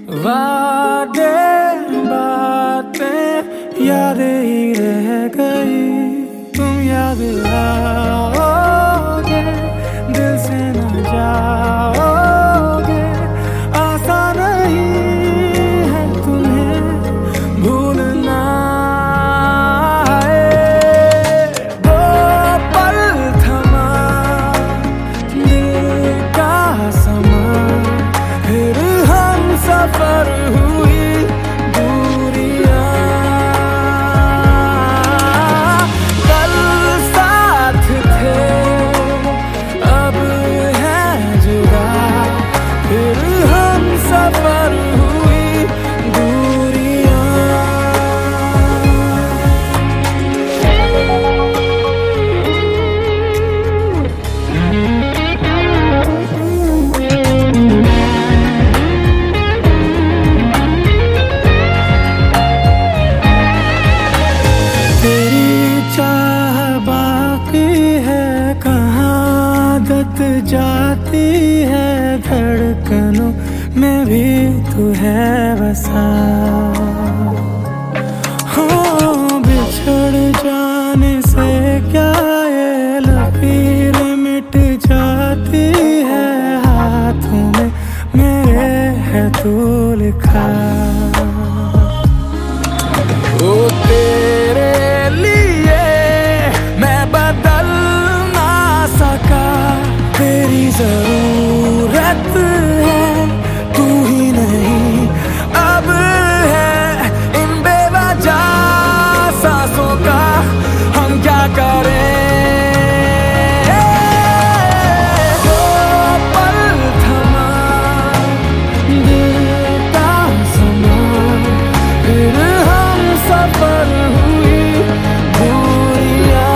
वादे बातें यादें ही रह गई। तुम याद आओगे, दिल से न जाओगे। आसान नहीं है तुम्हें भूलना। वो पल थमा दिल का समा, फिर हम सफर हुई दूरियां। कल साथ थे अब हैं जुदा, फिर हम सफर हुई दूरियां। जाती है धड़कनों में भी तू है बसा। हो बिछड़ जाने से क्या ये लकीर मिट जाती है, हाथों में मेरे है तू लिखा। ओ तेरे लिए मैं बदल ना सका, तेरी जरूरत है तू ही नहीं अब है। इन बेवजह सांसों का हम क्या करें। वो पल थमा दिल का समा, फिर हम सफर हुई दूरियां।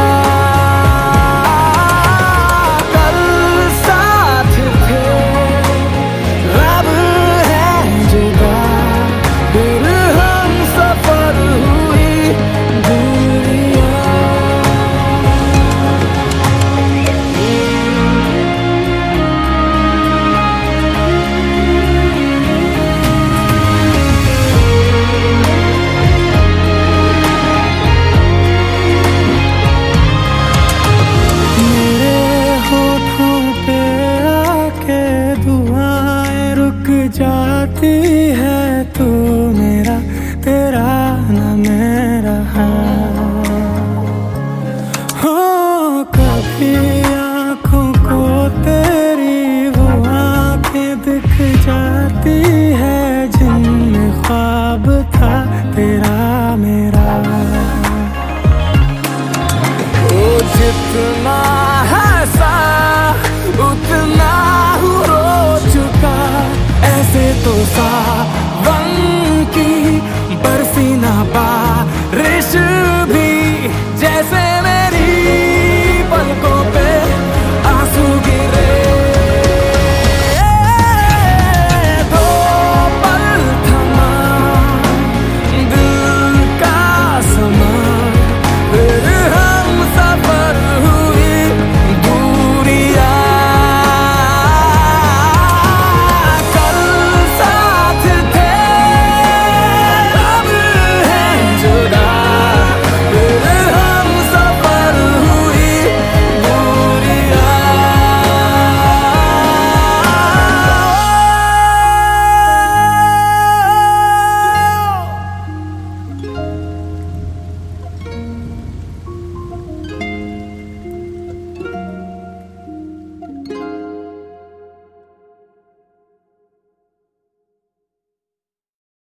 जाती है तू मेरा तेरा न मेरा। हो कभी आँखों को तेरी वो आँखें दिख जाती है, जिनमें ख्वाब था तेरा मेरा। ओ जितना है सा उतना रो चुका, ऐसे तो सावन की बरसी ना बारिश भी जैसे मैं